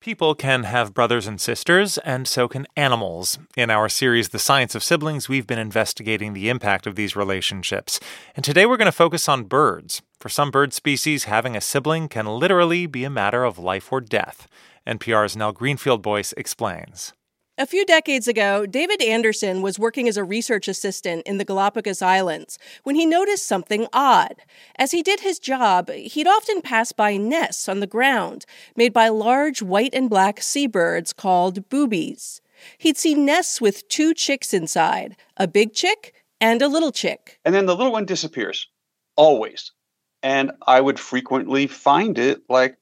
People can have brothers and sisters, and so can animals. In our series, The Science of Siblings, we've been investigating the impact of these relationships. And today we're going to focus on birds. For some bird species, having a sibling can literally be a matter of life or death. NPR's Nell Greenfieldboyce explains. A few decades ago, David Anderson was working as a research assistant in the Galapagos Islands when he noticed something odd. As he did his job, he'd often pass by nests on the ground made by large white and black seabirds called boobies. He'd see nests with two chicks inside, a big chick and a little chick. And then the little one disappears, always. And I would frequently find it like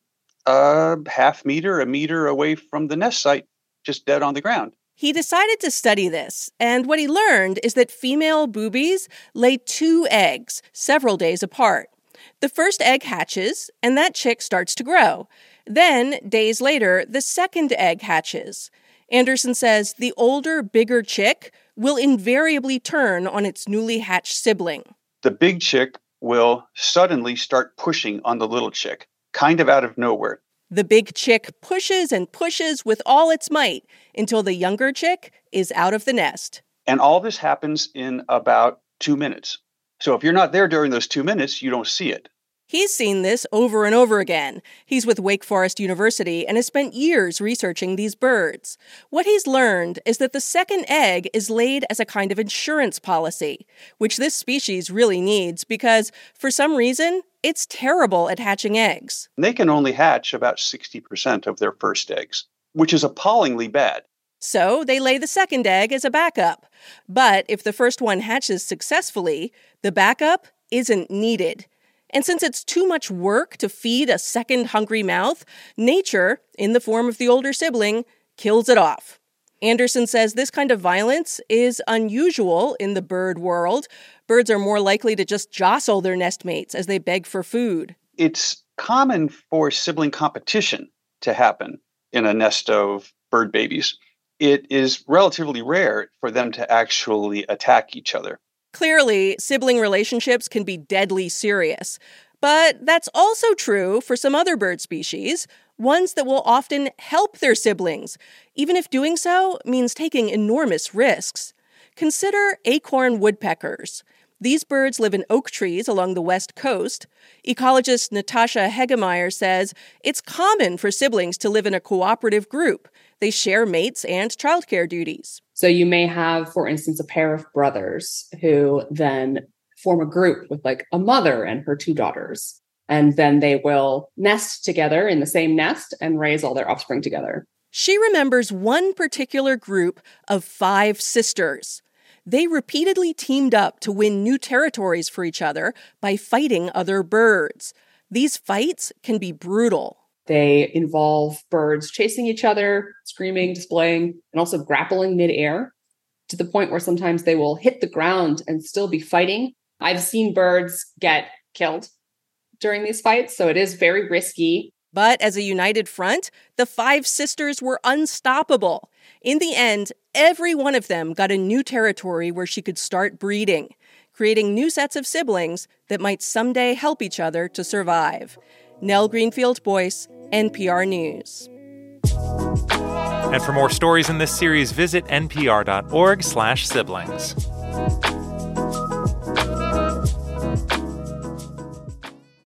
a meter away from the nest site, just dead on the ground. He decided to study this, and what he learned is that female boobies lay 2 eggs several days apart. The first egg hatches, and that chick starts to grow. Then, days later, the second egg hatches. Anderson says the older, bigger chick will invariably turn on its newly hatched sibling. The big chick will suddenly start pushing on the little chick, kind of out of nowhere. The big chick pushes and pushes with all its might until the younger chick is out of the nest. And all this happens in about 2 minutes. So if you're not there during those 2 minutes, you don't see it. He's seen this over and over again. He's with Wake Forest University and has spent years researching these birds. What he's learned is that the second egg is laid as a kind of insurance policy, which this species really needs because, for some reason, it's terrible at hatching eggs. They can only hatch about 60% of their first eggs, which is appallingly bad. So they lay the second egg as a backup. But if the first one hatches successfully, the backup isn't needed. And since it's too much work to feed a second hungry mouth, nature, in the form of the older sibling, kills it off. Anderson says this kind of violence is unusual in the bird world. Birds are more likely to just jostle their nestmates as they beg for food. It's common for sibling competition to happen in a nest of bird babies. It is relatively rare for them to actually attack each other. Clearly, sibling relationships can be deadly serious. But that's also true for some other bird species, ones that will often help their siblings, even if doing so means taking enormous risks. Consider acorn woodpeckers. These birds live in oak trees along the west coast. Ecologist Natasha Hegemeyer says it's common for siblings to live in a cooperative group. They share mates and childcare duties. So you may have, for instance, a pair of brothers who then form a group with like a mother and her 2 daughters. And then they will nest together in the same nest and raise all their offspring together. She remembers one particular group of 5 sisters. They repeatedly teamed up to win new territories for each other by fighting other birds. These fights can be brutal. They involve birds chasing each other, screaming, displaying, and also grappling midair to the point where sometimes they will hit the ground and still be fighting. I've seen birds get killed during these fights, so it is very risky. But as a united front, the 5 sisters were unstoppable. In the end, every one of them got a new territory where she could start breeding, creating new sets of siblings that might someday help each other to survive. Nell Greenfieldboyce, NPR News. And for more stories in this series, visit npr.org/siblings.